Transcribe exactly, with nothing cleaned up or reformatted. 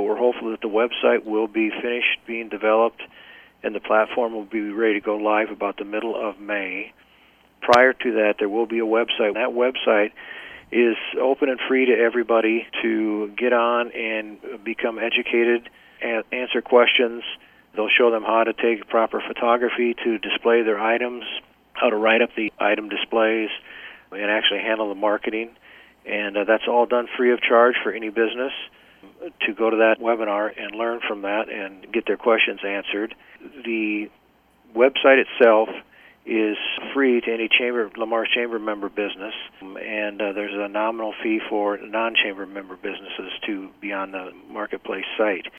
we're hopeful that the website will be finished being developed and the platform will be ready to go live about the middle of May. Prior to that, there will be a website. That website is open and free to everybody to get on and become educated and answer questions. They'll show them how to take proper photography to display their items, how to write up the item displays, and actually handle the marketing. And uh, that's all done free of charge for any business to go to that webinar and learn from that and get their questions answered. The website itself is free to any chamber, Lamar's Chamber member business, and uh, there's a nominal fee for non-chamber member businesses to be on the marketplace site.